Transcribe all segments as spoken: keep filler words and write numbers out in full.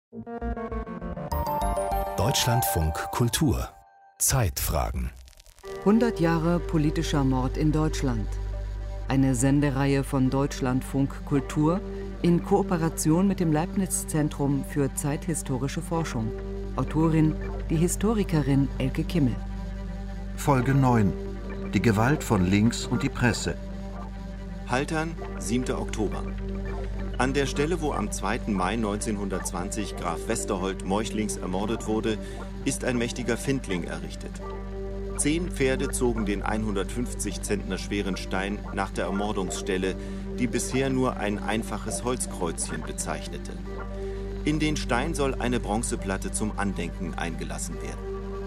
Deutschlandfunk Kultur Zeitfragen. hundert Jahre politischer Mord in Deutschland. Eine Sendereihe von Deutschlandfunk Kultur in Kooperation mit dem Leibniz-Zentrum für zeithistorische Forschung. Autorin die Historikerin Elke Kimmel. Folge neun. Die Gewalt von links und die Presse. Haltern, siebter Oktober. An der Stelle, wo am zweiten Mai neunzehnhundertzwanzig Graf Westerholt meuchlings ermordet wurde, ist ein mächtiger Findling errichtet. Zehn Pferde zogen den hundertfünfzig Zentner schweren Stein nach der Ermordungsstelle, die bisher nur ein einfaches Holzkreuzchen bezeichnete. In den Stein soll eine Bronzeplatte zum Andenken eingelassen werden.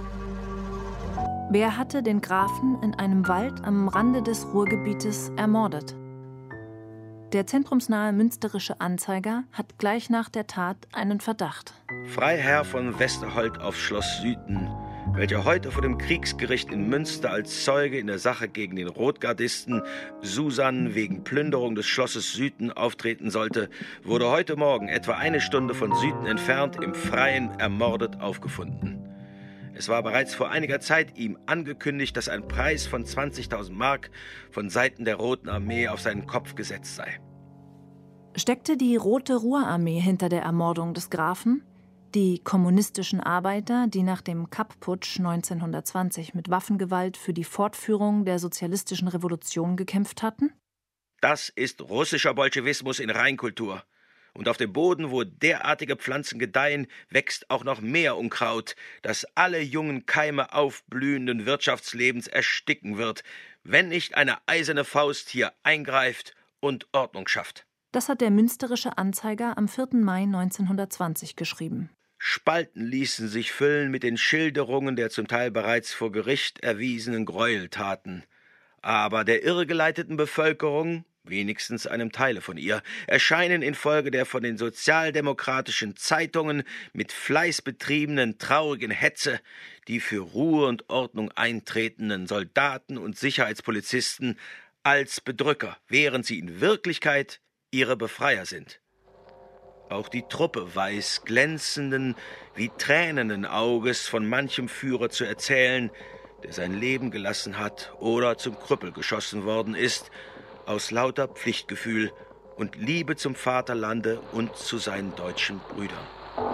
Wer hatte den Grafen in einem Wald am Rande des Ruhrgebietes ermordet? Der zentrumsnahe Münsterische Anzeiger hat gleich nach der Tat einen Verdacht. Freiherr von Westerholt auf Schloss Süden, welcher heute vor dem Kriegsgericht in Münster als Zeuge in der Sache gegen den Rotgardisten Susan wegen Plünderung des Schlosses Süden auftreten sollte, wurde heute Morgen etwa eine Stunde von Süden entfernt im Freien ermordet aufgefunden. Es war bereits vor einiger Zeit ihm angekündigt, dass ein Preis von zwanzigtausend Mark von Seiten der Roten Armee auf seinen Kopf gesetzt sei. Steckte die Rote Ruhrarmee hinter der Ermordung des Grafen? Die kommunistischen Arbeiter, die nach dem Kapp-Putsch neunzehnhundertzwanzig mit Waffengewalt für die Fortführung der sozialistischen Revolution gekämpft hatten? Das ist russischer Bolschewismus in Reinkultur. Und auf dem Boden, wo derartige Pflanzen gedeihen, wächst auch noch mehr Unkraut, das alle jungen Keime aufblühenden Wirtschaftslebens ersticken wird, wenn nicht eine eiserne Faust hier eingreift und Ordnung schafft. Das hat der Münsterische Anzeiger am vierten Mai neunzehnhundertzwanzig geschrieben. Spalten ließen sich füllen mit den Schilderungen der zum Teil bereits vor Gericht erwiesenen Gräueltaten. Aber der irregeleiteten Bevölkerung, wenigstens einem Teile von ihr, erscheinen infolge der von den sozialdemokratischen Zeitungen mit Fleiß betriebenen traurigen Hetze die für Ruhe und Ordnung eintretenden Soldaten und Sicherheitspolizisten als Bedrücker, während sie in Wirklichkeit ihre Befreier sind. Auch die Truppe weiß glänzenden, wie tränenden Auges von manchem Führer zu erzählen, der sein Leben gelassen hat oder zum Krüppel geschossen worden ist, aus lauter Pflichtgefühl und Liebe zum Vaterlande und zu seinen deutschen Brüdern.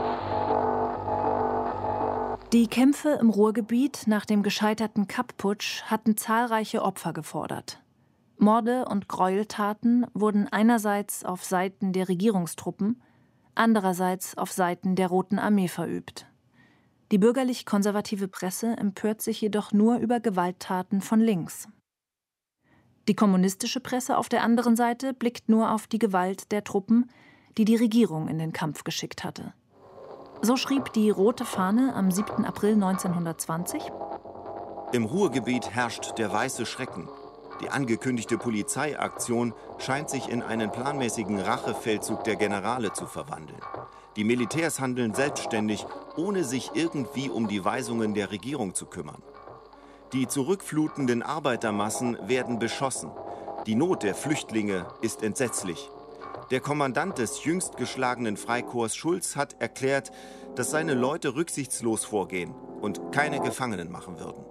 Die Kämpfe im Ruhrgebiet nach dem gescheiterten Kapp-Putsch hatten zahlreiche Opfer gefordert. Morde und Gräueltaten wurden einerseits auf Seiten der Regierungstruppen, andererseits auf Seiten der Roten Armee verübt. Die bürgerlich-konservative Presse empört sich jedoch nur über Gewalttaten von links. Die kommunistische Presse auf der anderen Seite blickt nur auf die Gewalt der Truppen, die die Regierung in den Kampf geschickt hatte. So schrieb die Rote Fahne am siebten April neunzehnhundertzwanzig: Im Ruhrgebiet herrscht der weiße Schrecken. Die angekündigte Polizeiaktion scheint sich in einen planmäßigen Rachefeldzug der Generale zu verwandeln. Die Militärs handeln selbstständig, ohne sich irgendwie um die Weisungen der Regierung zu kümmern. Die zurückflutenden Arbeitermassen werden beschossen. Die Not der Flüchtlinge ist entsetzlich. Der Kommandant des jüngst geschlagenen Freikorps Schulz hat erklärt, dass seine Leute rücksichtslos vorgehen und keine Gefangenen machen würden.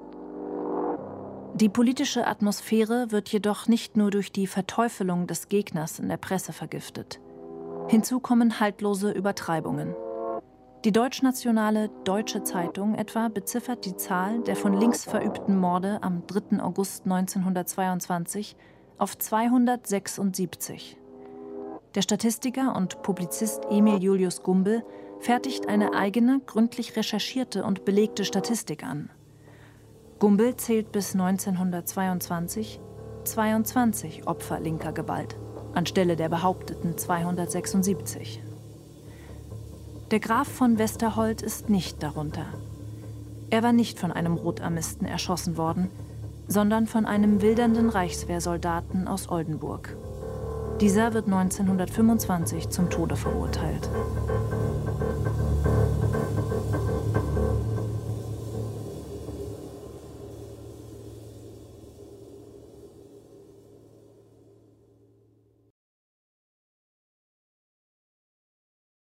Die politische Atmosphäre wird jedoch nicht nur durch die Verteufelung des Gegners in der Presse vergiftet. Hinzu kommen haltlose Übertreibungen. Die deutschnationale Deutsche Zeitung etwa beziffert die Zahl der von links verübten Morde am dritten August neunzehnhundertzweiundzwanzig auf zweihundertsechsundsiebzig. Der Statistiker und Publizist Emil Julius Gumbel fertigt eine eigene, gründlich recherchierte und belegte Statistik an. Gumbel zählt bis neunzehnhundertzweiundzwanzig zweiundzwanzig Opfer linker Gewalt, anstelle der behaupteten zweihundertsechsundsiebzig. Der Graf von Westerholt ist nicht darunter. Er war nicht von einem Rotarmisten erschossen worden, sondern von einem wildernden Reichswehrsoldaten aus Oldenburg. Dieser wird neunzehnhundertfünfundzwanzig zum Tode verurteilt.